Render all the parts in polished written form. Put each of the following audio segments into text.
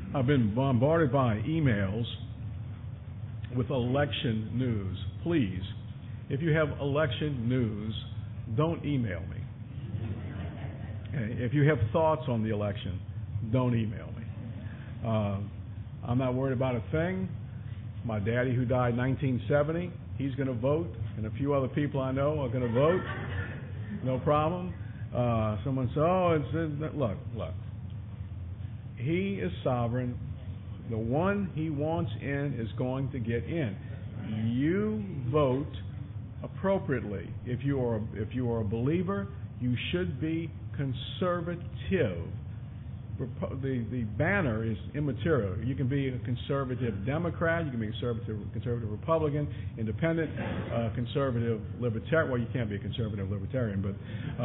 I've been bombarded by emails with election news. Please, if you have election news, don't email me. Okay? If you have thoughts on the election, don't email me. I'm not worried about a thing. My daddy, who died in 1970, he's going to vote, and a few other people I know are going to vote. No problem. Someone said, oh, look. He is sovereign. The one he wants in is going to get in. You vote appropriately. If you are a believer, you should be conservative. The banner is immaterial. You can be a conservative Democrat, you can be a conservative Republican, independent, conservative libertarian. Well, you can't be a conservative libertarian, but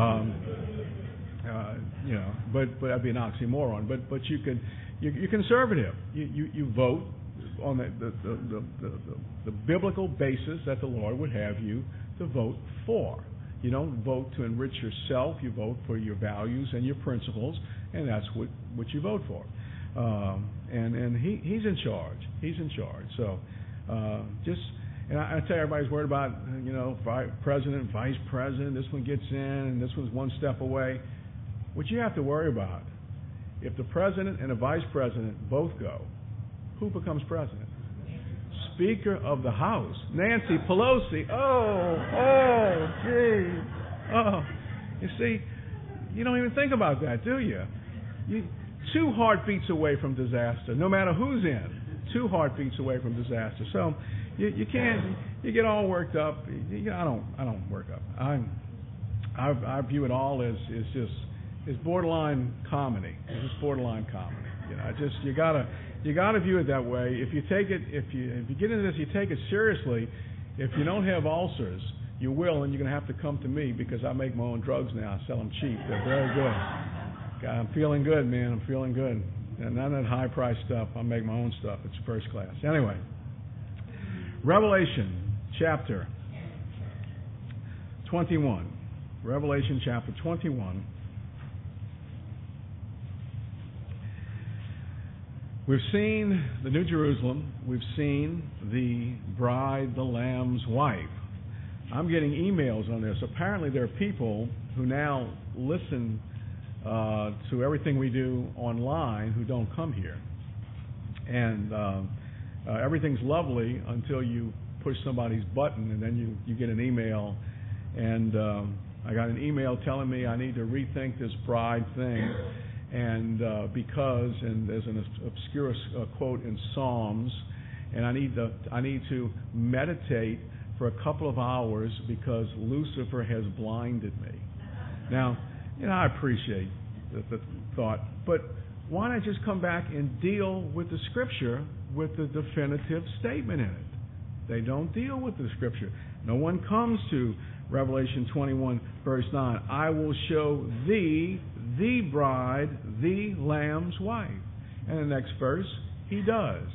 but that'd be an oxymoron. But you're conservative. You vote on the biblical basis that the Lord would have you to vote for. You don't vote to enrich yourself. You vote for your values and your principles, and that's what you vote for. And he's in charge. He's in charge. So and I tell you, everybody's worried about president, vice president. This one gets in, and this one's one step away. What you have to worry about, if the president and the vice president both go, who becomes president? Speaker of the House, Nancy Pelosi. You see, you don't even think about that, do you? 2 heartbeats away from disaster, no matter who's in. 2 heartbeats away from disaster. So you can't. You get all worked up. I don't work up. I view it all as it's borderline comedy. It's just borderline comedy. You gotta view it that way. If you take it, if you get into this, you take it seriously. If you don't have ulcers, you will, and you're gonna have to come to me because I make my own drugs now. I sell them cheap. They're very good. I'm feeling good, man. I'm feeling good. And none of that high-priced stuff. I make my own stuff. It's first class. Anyway, Revelation chapter 21. Revelation chapter 21. We've seen the New Jerusalem. We've seen the bride, the Lamb's wife. I'm getting emails on this. Apparently there are people who now listen to everything we do online who don't come here. And everything's lovely until you push somebody's button, and then you get an email. And I got an email telling me I need to rethink this bride thing. And and there's an obscure quote in Psalms, and I need to meditate for a couple of hours because Lucifer has blinded me. Now, I appreciate the thought, but why not just come back and deal with the Scripture with the definitive statement in it? They don't deal with the Scripture. No one comes to Revelation 21, verse 9, I will show thee the bride, the Lamb's wife. And the next verse, he does.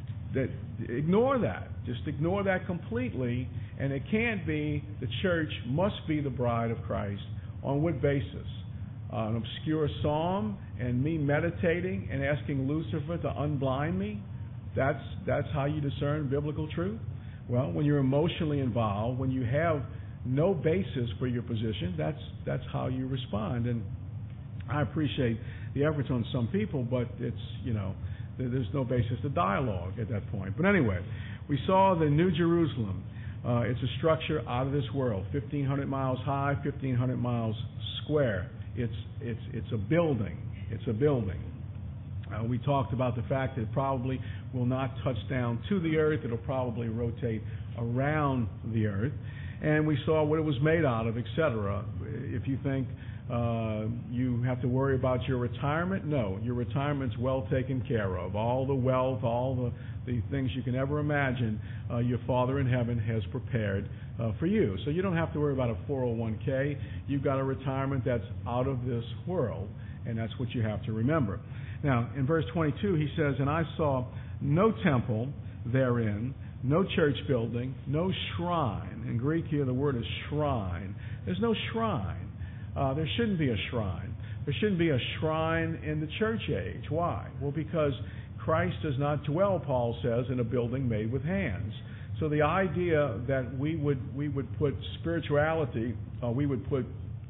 Ignore that. Just ignore that completely. And it can't be the church must be the bride of Christ. On what basis? An obscure psalm and me meditating and asking Lucifer to unblind me? That's how you discern biblical truth? Well, when you're emotionally involved, when you have no basis for your position, that's how you respond. And I appreciate the efforts on some people, but it's, there's no basis to dialogue at that point. But anyway, we saw the New Jerusalem. It's a structure out of this world, 1,500 miles high, 1,500 miles square. It's a building. It's a building. We talked about the fact that it probably will not touch down to the earth. It'll probably rotate around the earth. And we saw what it was made out of, etc. If you think you have to worry about your retirement, no. Your retirement's well taken care of. All the wealth, all the things you can ever imagine, your Father in heaven has prepared for you. So you don't have to worry about a 401k. You've got a retirement that's out of this world, and that's what you have to remember. Now, in verse 22, he says, and I saw no temple therein, no church building, no shrine. In Greek here, the word is shrine. There's no shrine. There shouldn't be a shrine. There shouldn't be a shrine in the church age. Why? Well, because Christ does not dwell, Paul says, in a building made with hands. So the idea that we would put spirituality, we would put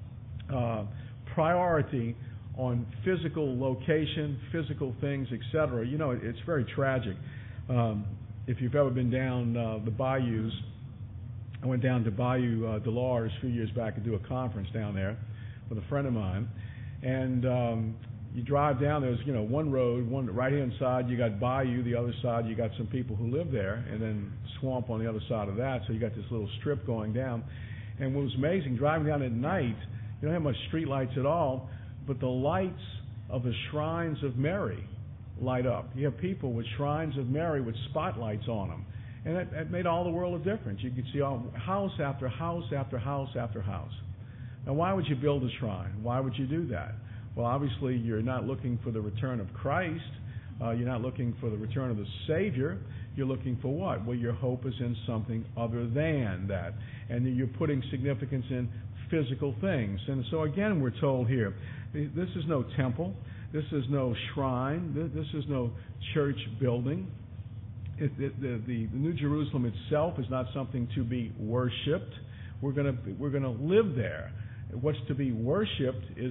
priority on physical location, physical things, etc. It's very tragic. If you've ever been down the bayous, I went down to Bayou Delars a few years back to do a conference down there with a friend of mine, and you drive down. There's one road, one right-hand side you got bayou, the other side you got some people who live there, and then swamp on the other side of that. So you got this little strip going down. And what was amazing, driving down at night, you don't have much street lights at all, but the lights of the shrines of Mary light up. You have people with shrines of Mary with spotlights on them. And that made all the world of difference. You could see house after house after house after house. Now, why would you build a shrine? Why would you do that? Well, obviously, you're not looking for the return of Christ. You're not looking for the return of the Savior. You're looking for what? Well, your hope is in something other than that. And you're putting significance in physical things. And so, again, we're told here, this is no temple. This is no shrine. This is no church building. The New Jerusalem itself is not something to be worshipped. We're going to live there. What's to be worshipped is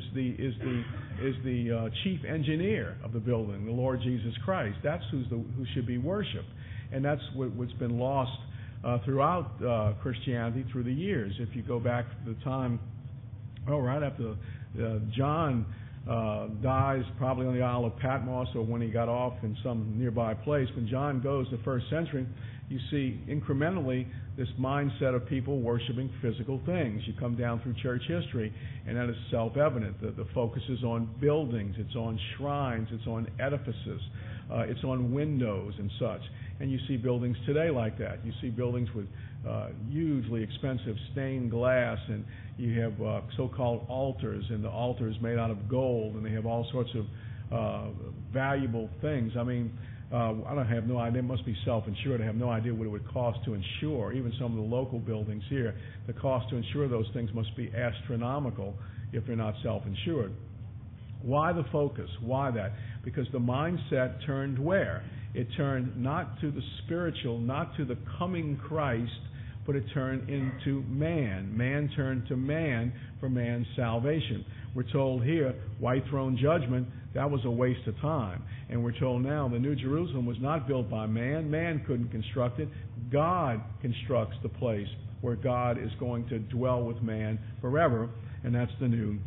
the chief engineer of the building, the Lord Jesus Christ. That's who should be worshipped, and that's what's been lost throughout Christianity through the years. If you go back to the time, right after John dies, probably on the Isle of Patmos or when he got off in some nearby place. When John goes, the first century, you see incrementally this mindset of people worshiping physical things. You come down through church history, and that is self-evident. The focus is on buildings, it's on shrines, it's on edifices, it's on windows and such. And you see buildings today like that. You see buildings with hugely expensive stained glass, and you have so-called altars, and the altar is made out of gold, and they have all sorts of valuable things. I mean, I have no idea. It must be self-insured. I have no idea what it would cost to insure. Even some of the local buildings here, the cost to insure those things must be astronomical if they're not self-insured. Why the focus? Why that? Because the mindset turned where? It turned not to the spiritual, not to the coming Christ, but it turned into man. Man turned to man for man's salvation. We're told here, white throne judgment, that was a waste of time. And we're told now the New Jerusalem was not built by man. Man couldn't construct it. God constructs the place where God is going to dwell with man forever, and that's the New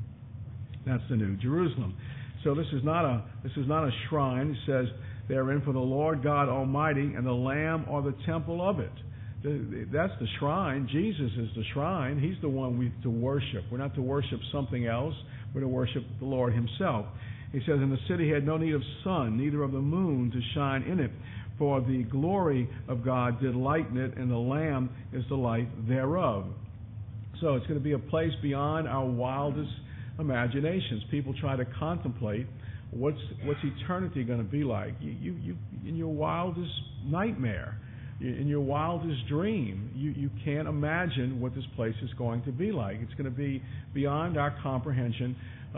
Jerusalem. So this is not a shrine. It says therein for the Lord God Almighty and the Lamb are the temple of it. That's the shrine. Jesus is the shrine. He's the one we to worship. We're not to worship something else. We're to worship the Lord Himself. He says, and the city had no need of sun, neither of the moon to shine in it, for the glory of God did lighten it, and the Lamb is the light thereof. So it's going to be a place beyond our wildest imaginations. People try to contemplate what's eternity going to be like. You in your wildest nightmare, in your wildest dream, you can't imagine what this place is going to be like. It's going to be beyond our comprehension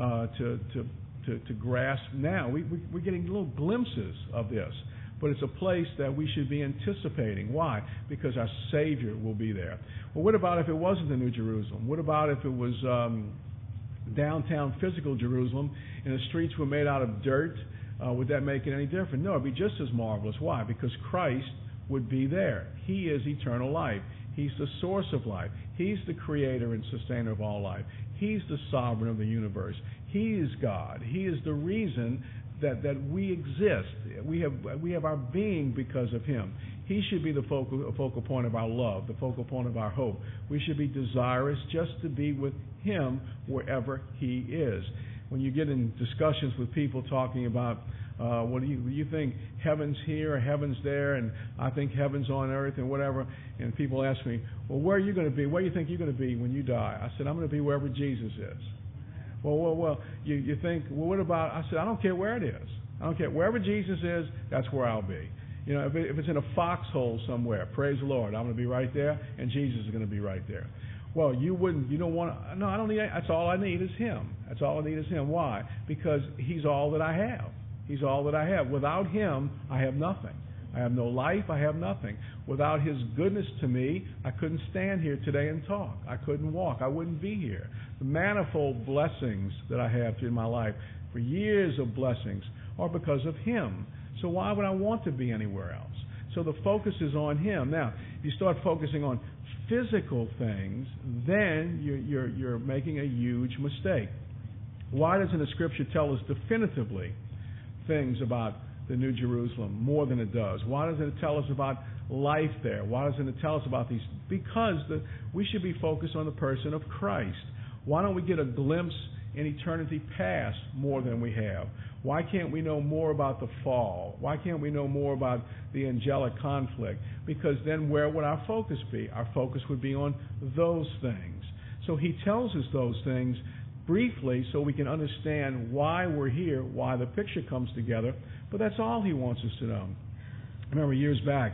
to grasp now. We're getting little glimpses of this, but it's a place that we should be anticipating. Why? Because our Savior will be there. Well, what about if it wasn't the New Jerusalem? What about if it was downtown physical Jerusalem and the streets were made out of dirt? Would that make it any different? No, it'd be just as marvelous. Why? Because Christ would be there. He is eternal life. He's the source of life. He's the creator and sustainer of all life. He's the sovereign of the universe. He is God. He is the reason that we exist. We have our being because of Him. He should be the focal point of our love, the focal point of our hope. We should be desirous just to be with Him wherever He is. When you get in discussions with people talking about what do you think, heaven's here or heaven's there, and I think heaven's on earth and whatever, and people ask me, well, where are you going to be? Where do you think you're going to be when you die? I said, I'm going to be wherever Jesus is. Well, you think, well, what about, I said, I don't care where it is. I don't care. Wherever Jesus is, that's where I'll be. You know, if it's in a foxhole somewhere, praise the Lord, I'm going to be right there, and Jesus is going to be right there. Well, you don't want to, no, I don't need, that's all I need is Him. That's all I need is Him. Why? Because He's all that I have. He's all that I have. Without Him, I have nothing. I have no life. I have nothing. Without His goodness to me, I couldn't stand here today and talk. I couldn't walk. I wouldn't be here. The manifold blessings that I have in my life, for years of blessings, are because of Him. So why would I want to be anywhere else? So the focus is on Him. Now, if you start focusing on physical things, then you're making a huge mistake. Why doesn't the Scripture tell us definitively things about the New Jerusalem more than it does? Why doesn't it tell us about life there? Why doesn't it tell us about these? Because we should be focused on the person of Christ. Why don't we get a glimpse in eternity past more than we have? Why can't we know more about the fall? Why can't we know more about the angelic conflict? Because then where would our focus be? Our focus would be on those things. So He tells us those things briefly so we can understand why we're here, why the picture comes together, but that's all He wants us to know. I remember years back,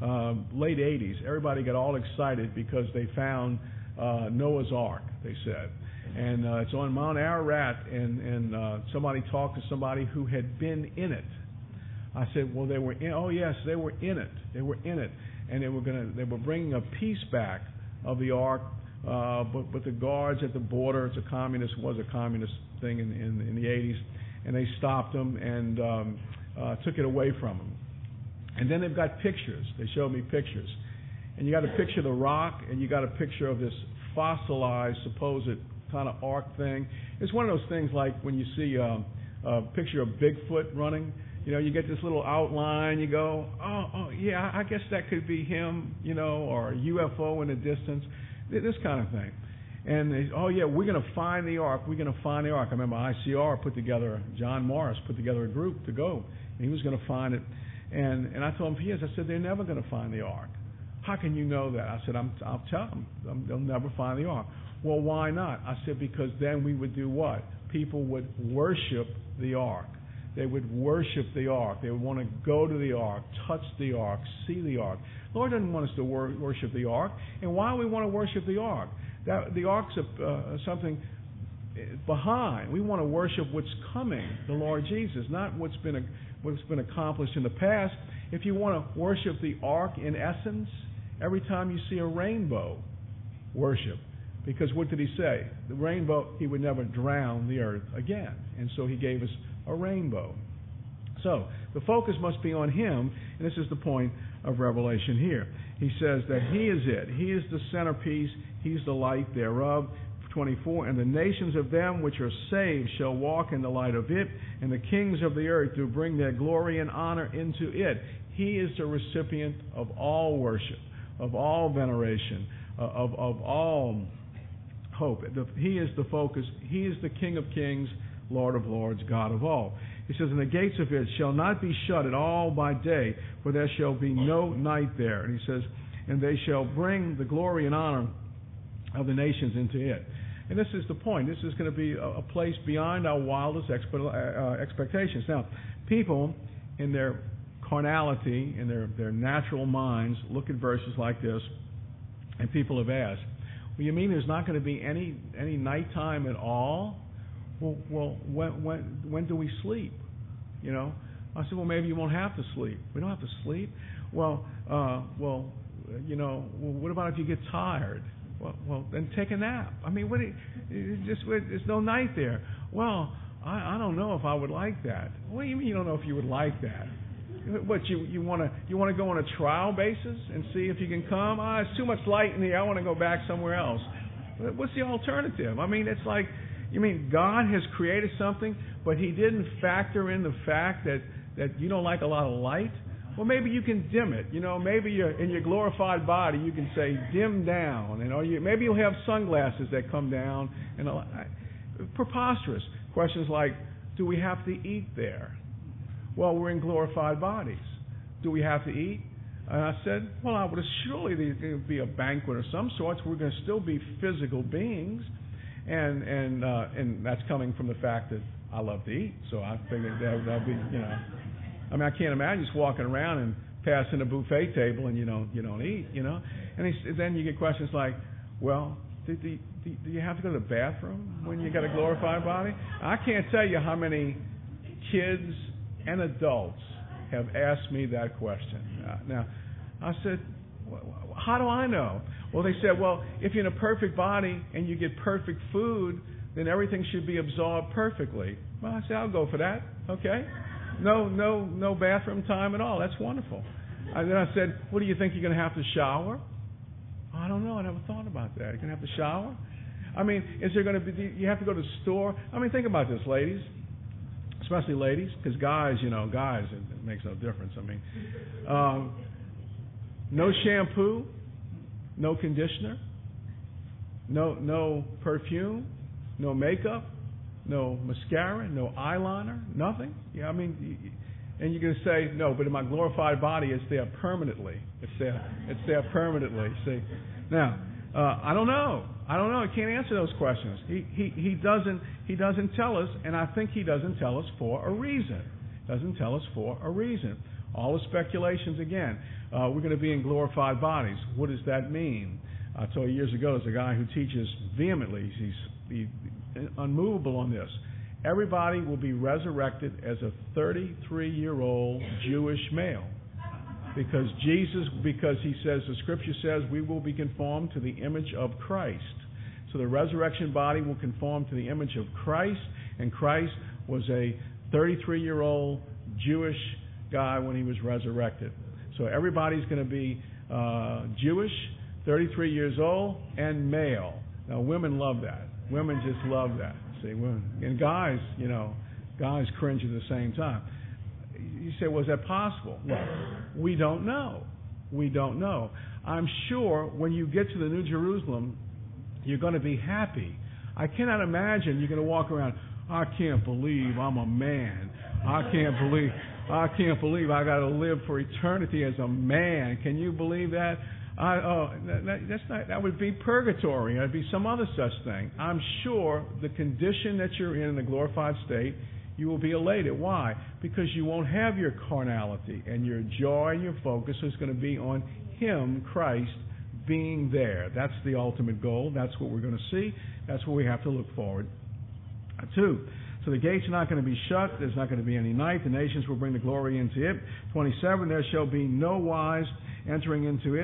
late 80s, everybody got all excited because they found Noah's Ark, they said. And it's on Mount Ararat, and somebody talked to somebody who had been in it. I said, well, they were in. Oh, yes, they were in it. They were in it, and they were bringing a piece back of the ark. But the guards at the border, was a communist thing in the 80s, and they stopped them and took it away from them. And then they've got pictures. They showed me pictures, and you got a picture of the rock, and you got a picture of this fossilized supposed kind of ark thing. It's one of those things like when you see a picture of Bigfoot running. You know, you get this little outline. You go, oh, yeah, I guess that could be him. You know, or a UFO in the distance. This kind of thing. And they, oh, yeah, we're going to find the ark. We're going to find the ark. I remember ICR John Morris put together a group to go. And he was going to find it. And I told him, yes, I said, they're never going to find the ark. How can you know that? I said, I'll tell them. They'll never find the ark. Well, why not? I said, because then we would do what? People would worship the ark. They would worship the ark. They would want to go to the ark, touch the ark, see the ark. The Lord doesn't want us to worship the ark. And why do we want to worship the ark? The ark's something behind. We want to worship what's coming, the Lord Jesus, not what's been accomplished in the past. If you want to worship the ark in essence, every time you see a rainbow, worship. Because what did He say? The rainbow, He would never drown the earth again. And so He gave us a rainbow. So the focus must be on Him, and this is the point of Revelation here. He says that He is it. He is the centerpiece. He's the light thereof. 24, and the nations of them which are saved shall walk in the light of it, and the kings of the earth do bring their glory and honor into it. He is the recipient of all worship, of all veneration, of all hope. He is the focus. He is the King of kings, Lord of lords, God of all. He says, and the gates of it shall not be shut at all by day, for there shall be no night there. And he says, and they shall bring the glory and honor of the nations into it. And this is the point. This is going to be a place beyond our wildest expectations. Now, people in their carnality, in their natural minds, look at verses like this, and people have asked, well, you mean there's not going to be any nighttime at all? Well, when do we sleep? You know, I said, well, maybe you won't have to sleep. We don't have to sleep. Well, you know, what about if you get tired? Well, then take a nap. I mean, there's no night there. Well, I don't know if I would like that. What do you mean you don't know if you would like that? What, you want to go on a trial basis and see if you can come? It's too much light in here. I want to go back somewhere else. What's the alternative? I mean, it's like, you mean God has created something, but He didn't factor in the fact that you don't like a lot of light? Well, maybe you can dim it. You know, maybe in your glorified body you can say dim down, and maybe you'll have sunglasses that come down. And preposterous questions like, do we have to eat there? Well, we're in glorified bodies. Do we have to eat? And I said, well, surely there would be a banquet of some sorts. We're going to still be physical beings, and that's coming from the fact that I love to eat. So I figured that'd be, you know. I mean, I can't imagine just walking around and passing a buffet table and you don't eat, you know. And then you get questions like, well, do you have to go to the bathroom when you got a glorified body? I can't tell you how many kids and adults have asked me that question. Now, I said, how do I know? Well, they said, well, if you're in a perfect body and you get perfect food, then everything should be absorbed perfectly. Well, I said, I'll go for that. Okay? No bathroom time at all. That's wonderful. And then I said, what do you think, you're going to have to shower? I don't know. I never thought about that. You're going to have to shower? I mean, is there going to be, you have to go to the store? I mean, think about this, ladies. Especially ladies, because guys, it makes no difference. I mean, no shampoo, no conditioner, no perfume, no makeup, no mascara, no eyeliner, nothing. Yeah, I mean, and you're going to say, no, but in my glorified body, it's there permanently. It's there permanently. See, now I don't know. I can't answer those questions. He doesn't tell us, and I think he doesn't tell us for a reason. Doesn't tell us for a reason. All the speculations again. We're going to be in glorified bodies. What does that mean? I told you years ago, there's a guy who teaches vehemently. He's unmovable on this. Everybody will be resurrected as a 33-year-old Jewish male. Because he says, the Scripture says, we will be conformed to the image of Christ. So the resurrection body will conform to the image of Christ, and Christ was a 33-year-old Jewish guy when he was resurrected. So everybody's going to be Jewish, 33 years old, and male. Now, women love that. Women just love that. See, and guys, guys cringe at the same time. You say, was that possible? Well, we don't know. We don't know. I'm sure when you get to the New Jerusalem, you're going to be happy. I cannot imagine you're going to walk around, I can't believe I'm a man. I can't believe I got to live for eternity as a man. Can you believe that? That would be purgatory. That'd be some other such thing. I'm sure the condition that you're in the glorified state, you will be elated. Why? Because you won't have your carnality, and your joy and your focus is going to be on Him, Christ, being there. That's the ultimate goal. That's what we're going to see. That's what we have to look forward to. So the gates are not going to be shut. There's not going to be any night. The nations will bring the glory into it. 27, there shall be no wise entering into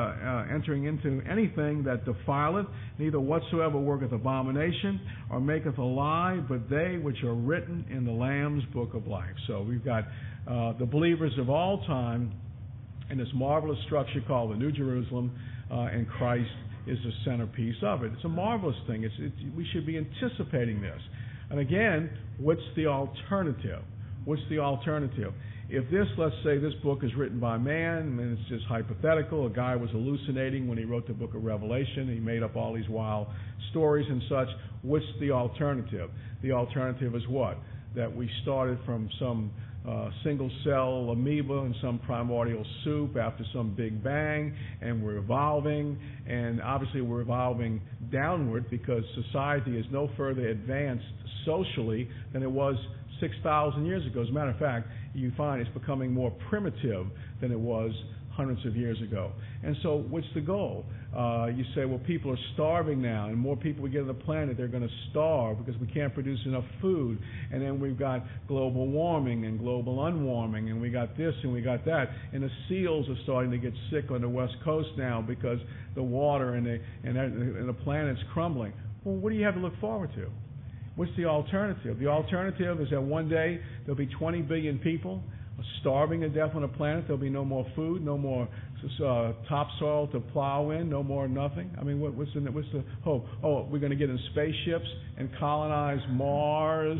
anything that defileth, neither whatsoever worketh abomination or maketh a lie, but they which are written in the Lamb's book of life. So we've got the believers of all time in this marvelous structure called the New Jerusalem, and Christ is the centerpiece of it. It's a marvelous thing. We should be anticipating this. And again, what's the alternative? What's the alternative? If let's say this book is written by man, and it's just hypothetical, a guy was hallucinating when he wrote the book of Revelation, he made up all these wild stories and such, what's the alternative? The alternative is what? That we started from some single-cell amoeba and some primordial soup after some big bang, and we're evolving, and obviously we're evolving downward because society is no further advanced socially than it was 6,000 years ago. As a matter of fact, you find it's becoming more primitive than it was hundreds of years ago. And so what's the goal? You say, well, people are starving now, and more people we get on the planet, they're going to starve because we can't produce enough food. And then we've got global warming and global unwarming, and we got this and we got that. And the seals are starting to get sick on the West Coast now because the water and the planet's crumbling. Well, what do you have to look forward to? What's the alternative? The alternative is that one day there'll be 20 billion people starving to death on the planet. There'll be no more food, no more topsoil to plow in, no more nothing. I mean, what's the hope? Oh, we're going to get in spaceships and colonize Mars,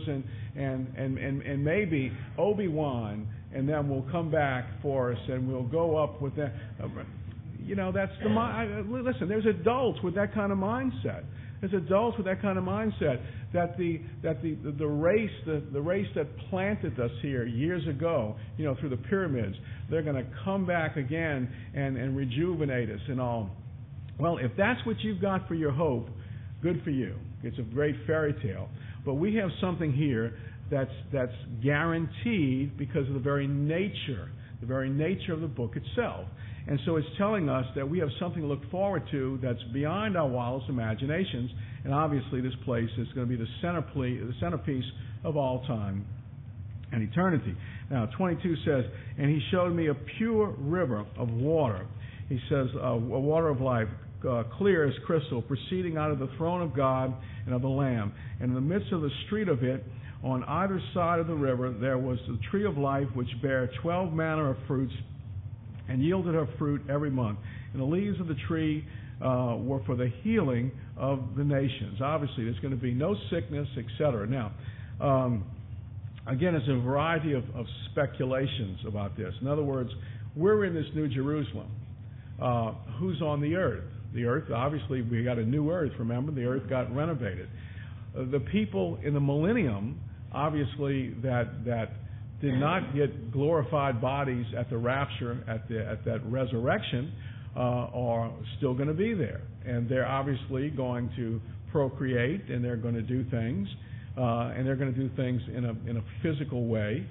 and maybe Obi-Wan and them will come back for us, and we'll go up with that. That's the listen. There's adults with that kind of mindset. There's adults with that kind of mindset that the race that planted us here years ago, through the pyramids, they're going to come back again and rejuvenate us and all. Well, if that's what you've got for your hope, good for you. It's a great fairy tale. But we have something here that's guaranteed because of the very nature of the book itself. And so it's telling us that we have something to look forward to that's beyond our wildest imaginations. And obviously this place is going to be the centerpiece of all time and eternity. Now, 22 says, and he showed me a pure river of water. He says, a water of life, clear as crystal, proceeding out of the throne of God and of the Lamb. And in the midst of the street of it, on either side of the river, there was the tree of life, which bare 12 manner of fruits, and yielded her fruit every month. And the leaves of the tree were for the healing of the nations. Obviously, there's going to be no sickness, etc. Now, again, there's a variety of speculations about this. In other words, we're in this New Jerusalem. Who's on the earth? The earth, obviously, we got a new earth, remember? The earth got renovated. The people in the millennium, obviously, that did not get glorified bodies at the rapture, at that resurrection, are still going to be there. And they're obviously going to procreate, and they're going to do things, and they're going to do things in a physical way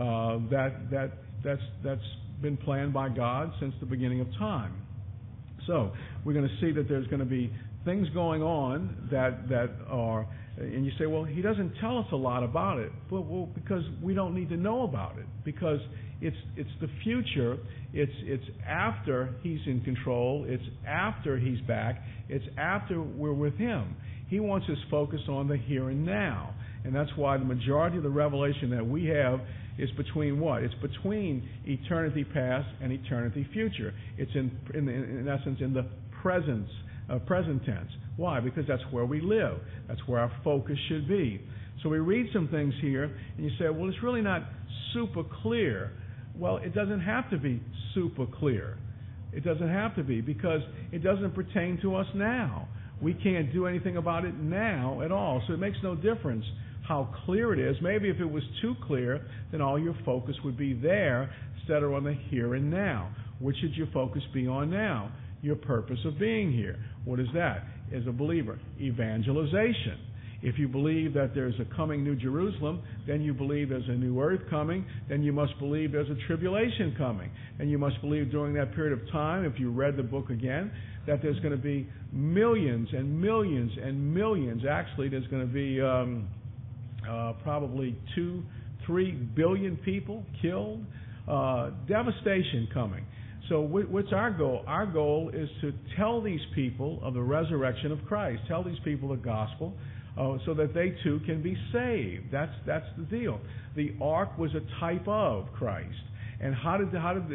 that's been planned by God since the beginning of time. So we're going to see that there's going to be things going on that are, and you say, well, he doesn't tell us a lot about it. Well, because we don't need to know about it, because it's the future. It's after he's in control. It's after he's back. It's after we're with him. He wants us focused on the here and now, and that's why the majority of the revelation that we have is between what? It's between eternity past and eternity future. It's in essence in the present tense. Why? Because that's where we live. That's where our focus should be. So we read some things here, and you say, well, it's really not super clear. Well, it doesn't have to be super clear. It doesn't have to be, because it doesn't pertain to us now. We can't do anything about it now at all. So it makes no difference how clear it is. Maybe if it was too clear, then all your focus would be there instead of on the here and now. Which should your focus be on now? Your purpose of being here. What is that? As a believer, evangelization. If you believe that there's a coming New Jerusalem, then you believe there's a new earth coming, then you must believe there's a tribulation coming. And you must believe during that period of time, if you read the book again, that there's going to be millions and millions and millions. Actually, there's going to be probably 2-3 billion people killed. Devastation coming. So what's our goal? Our goal is to tell these people of the resurrection of Christ. Tell these people the gospel so that they too can be saved. That's the deal. The ark was a type of Christ. And how did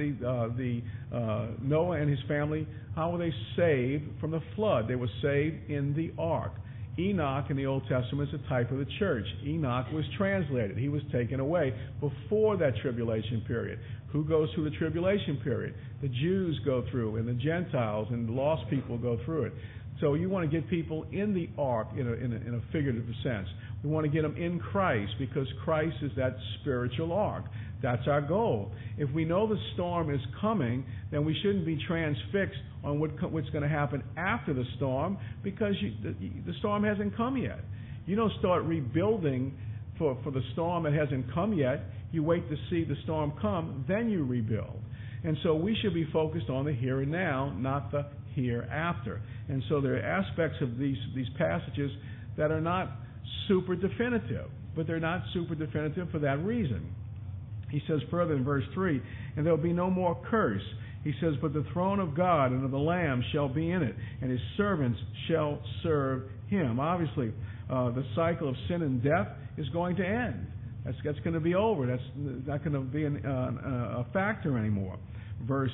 Noah and his family, how were they saved from the flood? They were saved in the ark. Enoch in the Old Testament is a type of the church. Enoch was translated. He was taken away before that tribulation period. Who goes through the tribulation period? The Jews go through, and the Gentiles and the lost people go through it. So you want to get people in the ark in a figurative sense. We want to get them in Christ, because Christ is that spiritual ark. That's our goal. If we know the storm is coming, then we shouldn't be transfixed on what's going to happen after the storm, because the storm hasn't come yet. You don't start rebuilding for the storm that hasn't come yet. You wait to see the storm come, then you rebuild. And so we should be focused on the here and now, not the hereafter. And so there are aspects of these passages that are not super definitive, but they're not super definitive for that reason. He says further in verse 3, and there will be no more curse. He says, but the throne of God and of the Lamb shall be in it, and his servants shall serve him. Obviously, the cycle of sin and death is going to end. That's going to be over. That's not going to be a factor anymore. Verse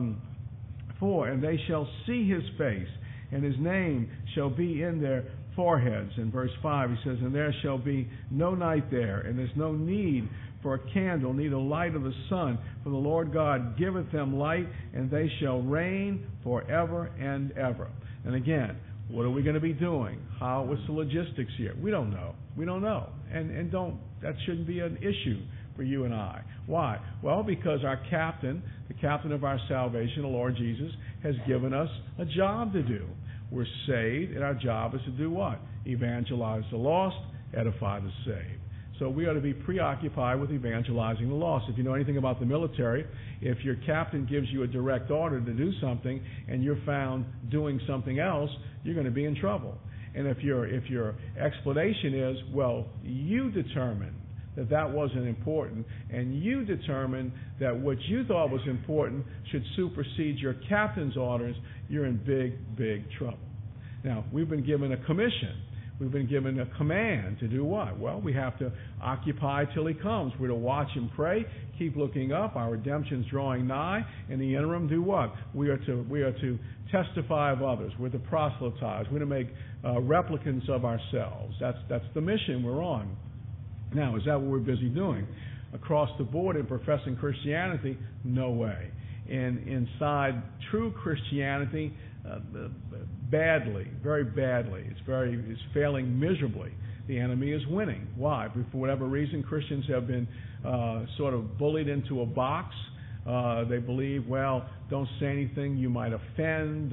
4, and they shall see his face, and his name shall be in their foreheads. In verse 5, he says, and there shall be no night there, and there's no need for a candle, neither light of the sun, for the Lord God giveth them light, and they shall reign forever and ever. And again, what are we going to be doing? What's the logistics here? We don't know. We don't know. And that shouldn't be an issue for you and I. Why? Well, because our captain, the captain of our salvation, the Lord Jesus, has given us a job to do. We're saved, and our job is to do what? Evangelize the lost, edify the saved. So we ought to be preoccupied with evangelizing the lost. If you know anything about the military, if your captain gives you a direct order to do something and you're found doing something else, you're going to be in trouble. And if your explanation is, well, you determine that wasn't important, and you determined that what you thought was important should supersede your captain's orders, you're in big, big trouble. Now, we've been given a commission. We've been given a command to do what? Well, we have to occupy till he comes. We're to watch and pray, keep looking up. Our redemption's drawing nigh. In the interim, do what? We are to testify of others. We're to proselytize. We're to make replicants of ourselves. That's the mission we're on. Now, is that what we're busy doing? Across the board in professing Christianity? No way. And inside true Christianity, badly, very badly. It's failing miserably. The enemy is winning. Why? For whatever reason, Christians have been sort of bullied into a box. They believe, well, don't say anything, you might offend.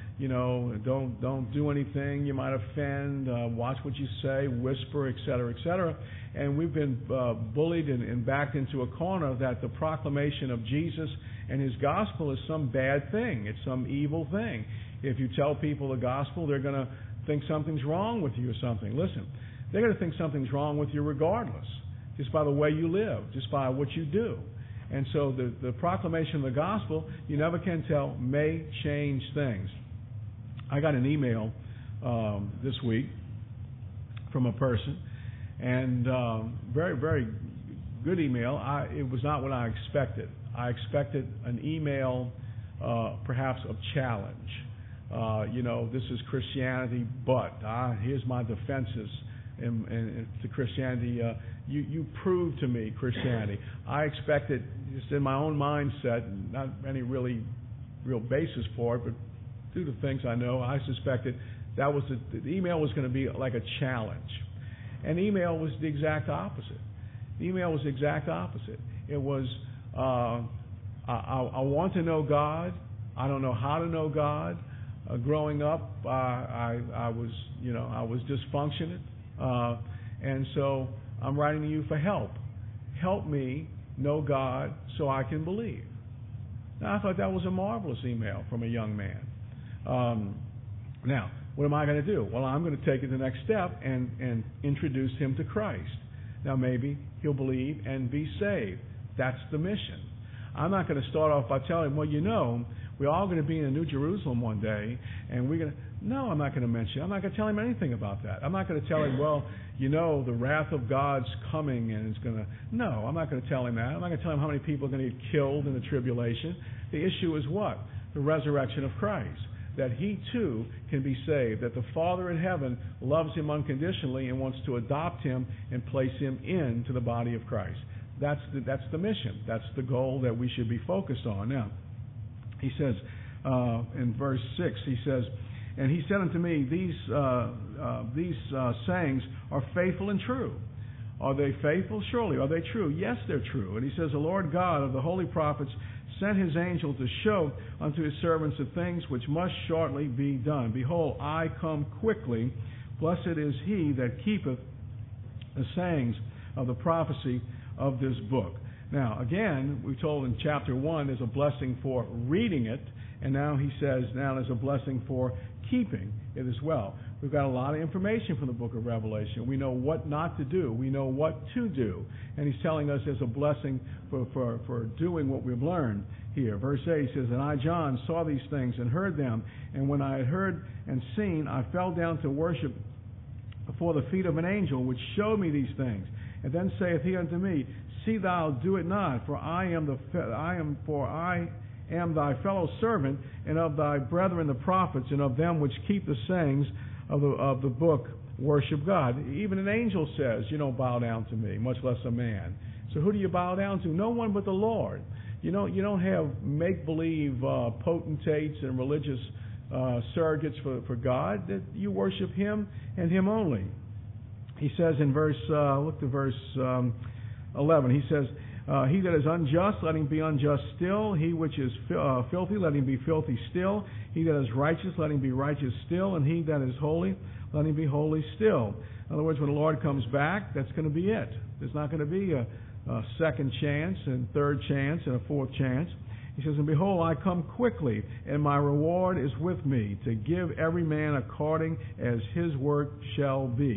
Don't do anything, you might offend. Watch what you say, whisper, etc., etc. And we've been bullied and backed into a corner that the proclamation of Jesus and his gospel is some bad thing. It's some evil thing. If you tell people the gospel, they're going to think something's wrong with you or something. Listen, they're going to think something's wrong with you regardless, just by the way you live, just by what you do. And so the proclamation of the gospel, you never can tell, may change things. I got an email this week from a person, and very, very good email. It was not what I expected. I expected an email perhaps of challenge. This is Christianity, but here's my defenses to Christianity. You prove to me Christianity. I expected, just in my own mindset, not any real basis for it, but through the things I know, I suspected that was the email was going to be like a challenge. And the email was the exact opposite. The email was the exact opposite. It was, I want to know God. I don't know how to know God. Growing up, I was dysfunctional, and so I'm writing to you for help. Help me know God so I can believe. Now, I thought that was a marvelous email from a young man. Now, what am I going to do? Well, I'm going to take it the next step and introduce him to Christ. Now, maybe he'll believe and be saved. That's the mission. I'm not going to start off by telling him, well, we're all going to be in the New Jerusalem one day, and we're going to... No, I'm not going to mention it. I'm not going to tell him anything about that. I'm not going to tell him, the wrath of God's coming, and it's going to... No, I'm not going to tell him that. I'm not going to tell him how many people are going to get killed in the tribulation. The issue is what? The resurrection of Christ. That he too can be saved. That the Father in heaven loves him unconditionally and wants to adopt him and place him into the body of Christ. That's the mission. That's the goal that we should be focused on. Now, he says in verse 6, he says, and he said unto me, these sayings are faithful and true. Are they faithful? Surely. Are they true? Yes, they're true. And he says, the Lord God of the holy prophets sent his angel to show unto his servants the things which must shortly be done. Behold, I come quickly. Blessed is he that keepeth the sayings of the prophecy of this book. Now, again, we told in chapter 1 there's a blessing for reading it, and now he says now there's a blessing for keeping it as well. We've got a lot of information from the book of Revelation. We know what not to do. We know what to do. And he's telling us there's a blessing for doing what we've learned here. Verse 8 says, and I, John, saw these things and heard them. And when I had heard and seen, I fell down to worship before the feet of an angel, which showed me these things. And then saith he unto me, see thou do it not, for I am thy fellow servant, and of thy brethren the prophets, and of them which keep the sayings of the book worship God. Even an angel says, you don't bow down to me, much less a man. So who do you bow down to? No one but the Lord. You don't have make-believe potentates and religious surrogates for God. That you worship him and him only. He says in look to verse 11. He says, he that is unjust, let him be unjust still. He which is filthy, let him be filthy still. He that is righteous, let him be righteous still. And he that is holy, let him be holy still. In other words, when the Lord comes back, that's going to be it. There's not going to be a second chance and third chance and a fourth chance. He says, and behold, I come quickly, and my reward is with me, to give every man according as his work shall be.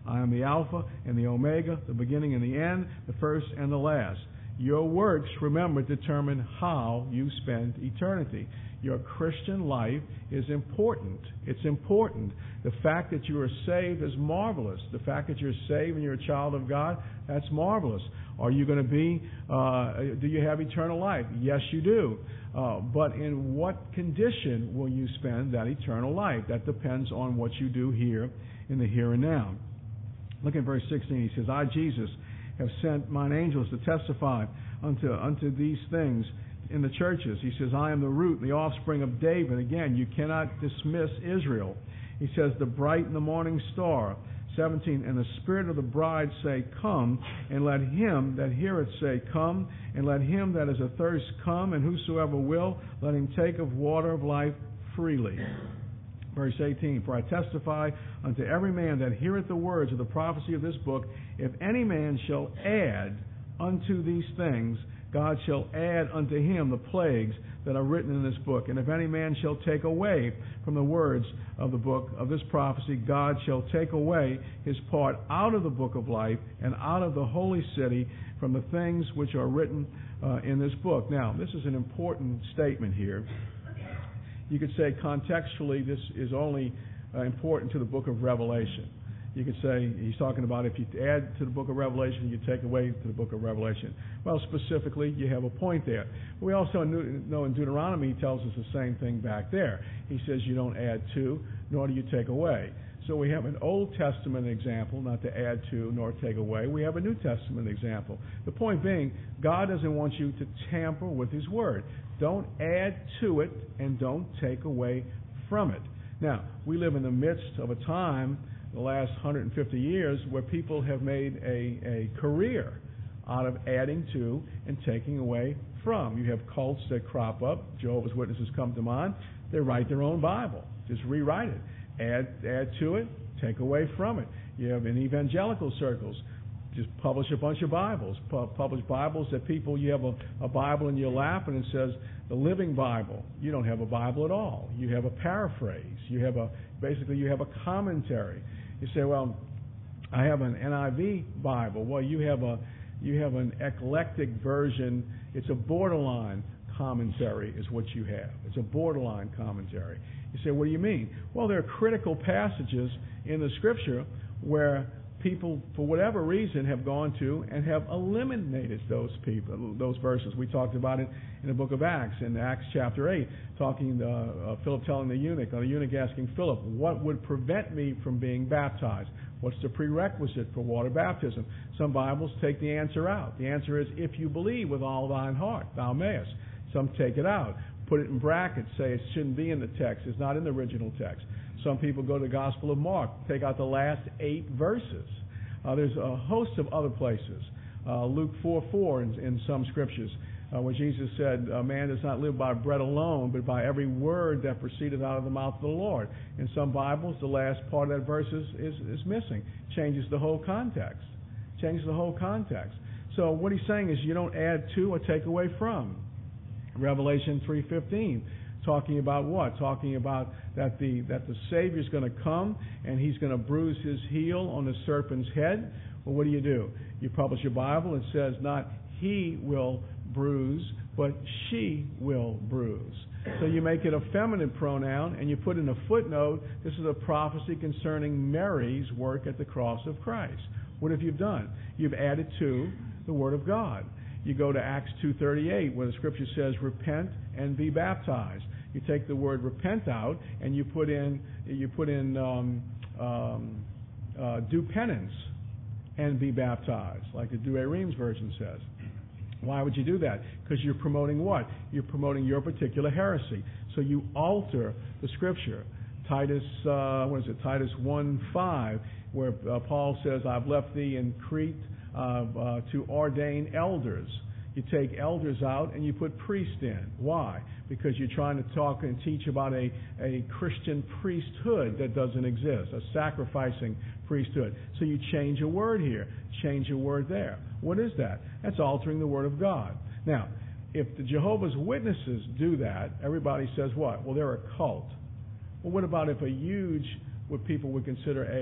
I am the Alpha and the Omega, the beginning and the end, the first and the last. Your works, remember, determine how you spend eternity. Your Christian life is important. It's important. The fact that you are saved is marvelous. The fact that you're saved and you're a child of God, that's marvelous. Are you going to be, do you have eternal life? Yes, you do. But in what condition will you spend that eternal life? That depends on what you do here in the here and now. Look at verse 16. He says, I, Jesus, have sent mine angels to testify unto these things in the churches. He says, I am the root and the offspring of David. Again, you cannot dismiss Israel. He says, the bright and the morning star. 17, and the spirit of the bride say, come, and let him that heareth say, come, and let him that is athirst come, and whosoever will, let him take of water of life freely. Verse 18, for I testify unto every man that heareth the words of the prophecy of this book, if any man shall add unto these things, God shall add unto him the plagues that are written in this book. And if any man shall take away from the words of the book of this prophecy, God shall take away his part out of the book of life and out of the holy city from the things which are written in this book. Now, this is an important statement here. You could say contextually this is only important to the book of Revelation. You could say he's talking about if you add to the book of Revelation, you take away to the book of Revelation. Well, specifically, you have a point there. We also know in Deuteronomy he tells us the same thing back there. He says you don't add to, nor do you take away. So we have an Old Testament example, not to add to nor take away. We have a New Testament example. The point being, God doesn't want you to tamper with His Word. Don't add to it and don't take away from it. Now, we live in the midst of a time, the last 150 years, where people have made a career out of adding to and taking away from. You have cults that crop up. Jehovah's Witnesses come to mind. They write their own Bible. Just rewrite it. Add to it, take away from it. You have in evangelical circles, just publish a bunch of Bibles. Publish Bibles that people, you have a Bible in your lap and it says the Living Bible. You don't have a Bible at all. You have a paraphrase. You have you have a commentary. You say, well, I have an NIV Bible. Well, you have an eclectic version. It's a borderline commentary is what you have. It's a borderline commentary. You say, what do you mean? Well, there are critical passages in the Scripture where people, for whatever reason, have gone to and have eliminated those verses. We talked about it in the book of Acts, in Acts chapter 8, Philip telling the eunuch asking Philip, what would prevent me from being baptized? What's the prerequisite for water baptism? Some Bibles take the answer out. The answer is, if you believe with all thine heart, thou mayest. Some take it out, put it in brackets, say it shouldn't be in the text. It's not in the original text. Some people go to the Gospel of Mark, take out the last 8 verses. There's a host of other places. Luke 4:4 in some scriptures, where Jesus said, man does not live by bread alone, but by every word that proceedeth out of the mouth of the Lord. In some Bibles, the last part of that verse is missing. Changes the whole context. So what he's saying is you don't add to or take away from. Revelation 3:15. Talking about what? Talking about that the Savior's going to come and He's going to bruise His heel on the serpent's head. Well, what do? You publish your Bible. It says not He will bruise, but she will bruise. So you make it a feminine pronoun and you put in a footnote, this is a prophecy concerning Mary's work at the cross of Christ. What have you done? You've added to the Word of God. You go to Acts 2:38 where the Scripture says, repent and be baptized. You take the word repent out and you put in do penance and be baptized, like the Douay Rheims version says. Why would you do that? Because you're promoting what? You're promoting your particular heresy. So you alter the Scripture. Titus 1:5, where Paul says, I've left thee in Crete to ordain elders. You take elders out and you put priest in. Why? Because you're trying to talk and teach about a Christian priesthood that doesn't exist, a sacrificing priesthood. So you change a word here, change a word there. What is that? That's altering the Word of God. Now, if the Jehovah's Witnesses do that, everybody says what? Well, they're a cult. Well, what about if what people would consider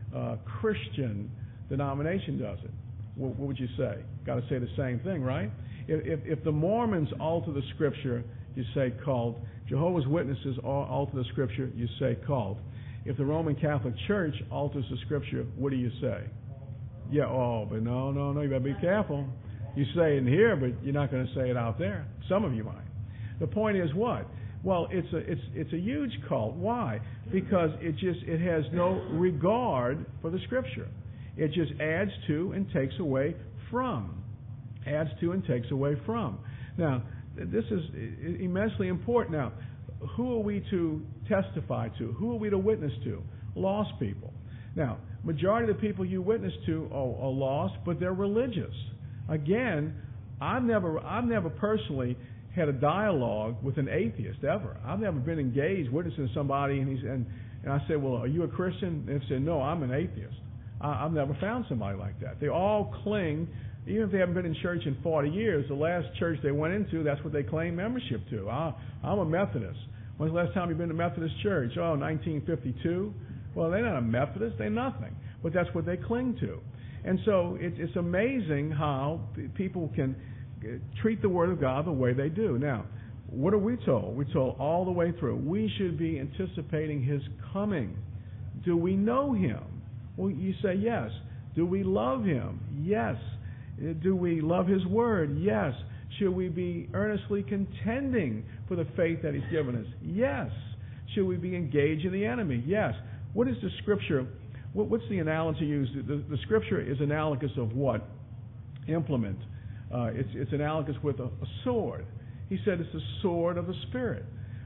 Christian denomination does it. What would you say? Got to say the same thing, right? If the Mormons alter the Scripture, you say cult. Jehovah's Witnesses alter the Scripture, you say cult. If the Roman Catholic Church alters the Scripture, what do you say? Yeah, but no, you better be careful. You say it in here, but you're not going to say it out there. Some of you might. The point is what? Well, it's a huge cult. Why? Because it has no regard for the Scripture. It just adds to and takes away from. Adds to and takes away from. Now, this is immensely important. Now, who are we to testify to? Who are we to witness to? Lost people. Now, majority of the people you witness to are lost, but they're religious. Again, I've never personally had a dialogue with an atheist ever. I've never been engaged witnessing somebody, and I said, "Well, are you a Christian?" And they said, "No, I'm an atheist." I've never found somebody like that. They all cling, even if they haven't been in church in 40 years. The last church they went into, that's what they claim membership to. I'm a Methodist. When's the last time you've been to Methodist church? 1952. Well, they're not a Methodist. They're nothing. But that's what they cling to. And so it's amazing how people can treat the Word of God the way they do. Now, what are we told? We're told all the way through. We should be anticipating His coming. Do we know Him? Well, you say yes. Do we love Him? Yes. Do we love His Word? Yes. Should we be earnestly contending for the faith that He's given us? Yes. Should we be engaged in the enemy? Yes. What is the Scripture? What's the analogy used? The Scripture is analogous of what? Implement. It's analogous with a sword. He said it's the sword of the Spirit.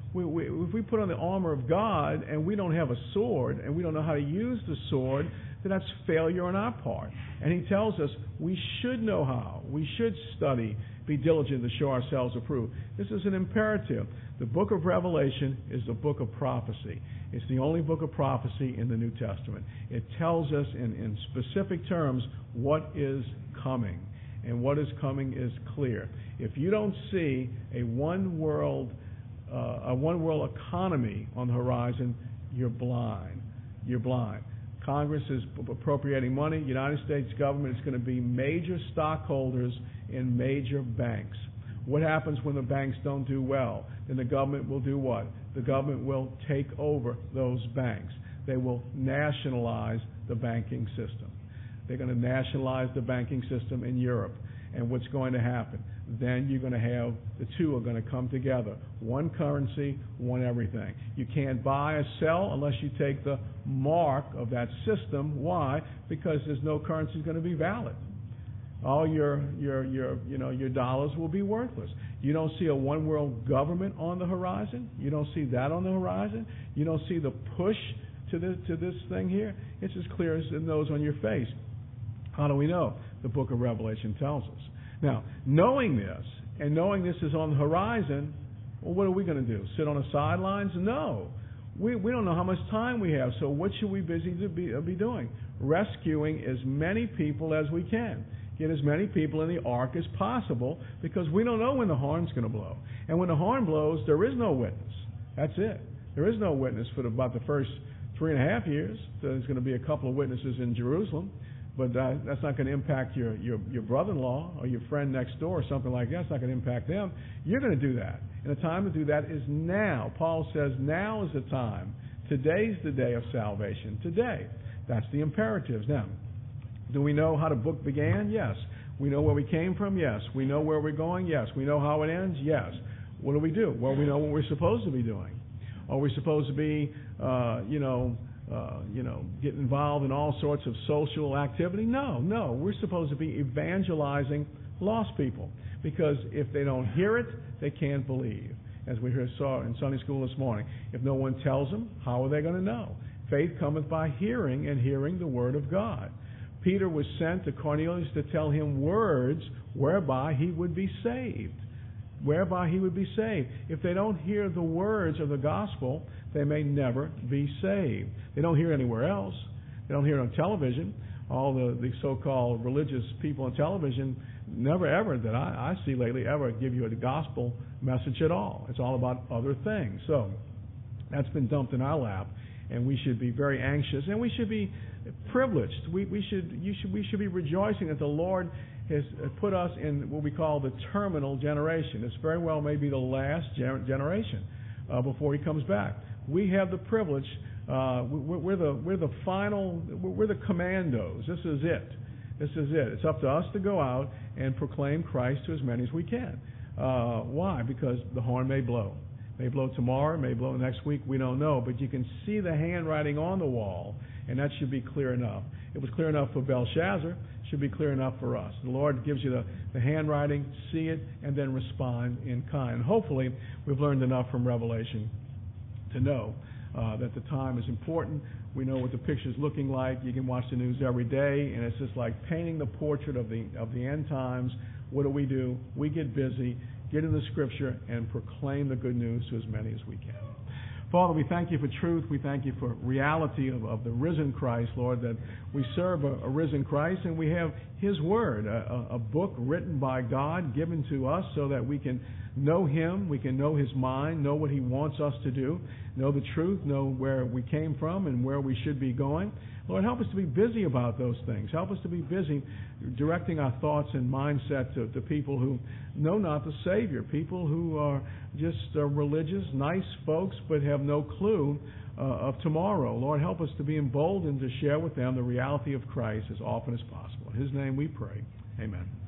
If we put on the armor of God and we don't have a sword and we don't know how to use the sword, then that's failure on our part. And He tells us we should know how. We should study, be diligent to show ourselves approved. This is an imperative. The book of Revelation is the book of prophecy. It's the only book of prophecy in the New Testament. It tells us in specific terms what is coming. And what is coming is clear. If you don't see a one world economy on the horizon, you're blind. You're blind. Congress is appropriating money. United States government is going to be major stockholders in major banks. What happens when the banks don't do well? Then the government will do what? The government will take over those banks. They will nationalize the banking system. They're going to nationalize the banking system in Europe. And what's going to happen? Then you're going to have, the two are going to come together. One currency, one everything. You can't buy or sell unless you take the mark of that system. Why? Because there's no currency going to be valid. All your dollars will be worthless. You don't see a one world government on the horizon. You don't see that on the horizon. You don't see the push to this thing here. It's as clear as the nose on your face. How do we know? The book of Revelation tells us. Now, knowing this, and knowing this is on the horizon, well, what are we going to do? Sit on the sidelines? No. We don't know how much time we have, so what should we be doing? Rescuing as many people as we can. Get as many people in the ark as possible, because we don't know when the horn's going to blow. And when the horn blows, there is no witness. That's it. There is no witness for about the first 3.5 years. There's going to be a couple of witnesses in Jerusalem. But that's not going to impact your brother-in-law or your friend next door or something like that. It's not going to impact them. You're going to do that. And the time to do that is now. Paul says now is the time. Today's the day of salvation. Today. That's the imperatives. Now, do we know how the book began? Yes. We know where we came from? Yes. We know where we're going? Yes. We know how it ends? Yes. What do? Well, we know what we're supposed to be doing. Are we supposed to be, get involved in all sorts of social activity? No. We're supposed to be evangelizing lost people, because if they don't hear it, they can't believe. As we saw in Sunday school this morning, if no one tells them, how are they going to know? Faith cometh by hearing, and hearing the word of God. Peter was sent to Cornelius to tell him words whereby he would be saved. Whereby he would be saved. If they don't hear the words of the gospel, they may never be saved. They don't hear anywhere else. They don't hear it on television. All the so-called religious people on television never ever, that I see lately, ever give you a gospel message at all. It's all about other things. So that's been dumped in our lap, and we should be very anxious, and we should be privileged. We should be rejoicing that the Lord has put us in what we call the terminal generation. This very well may be the last generation before He comes back. We have the privilege. We're the final. We're the commandos. This is it. This is it. It's up to us to go out and proclaim Christ to as many as we can. Why? Because the horn may blow. May blow tomorrow, may blow next week, we don't know. But you can see the handwriting on the wall, and that should be clear enough. It was clear enough for Belshazzar. Should be clear enough for us. The Lord gives you the handwriting, see it, and then respond in kind. Hopefully, we've learned enough from Revelation to know that the time is important. We know what the picture's looking like. You can watch the news every day, and it's just like painting the portrait of the end times. What do? We get busy, get in the Scripture, and proclaim the good news to as many as we can. Father, we thank you for truth. We thank you for reality of the risen Christ, Lord, that we serve a risen Christ, and we have His Word, a book written by God, given to us so that we can know Him, we can know His mind, know what He wants us to do, know the truth, know where we came from and where we should be going. Lord, help us to be busy about those things. Help us to be busy directing our thoughts and mindset to people who know not the Savior, people who are just religious, nice folks, but have no clue of tomorrow. Lord, help us to be emboldened to share with them the reality of Christ as often as possible. In His name we pray. Amen.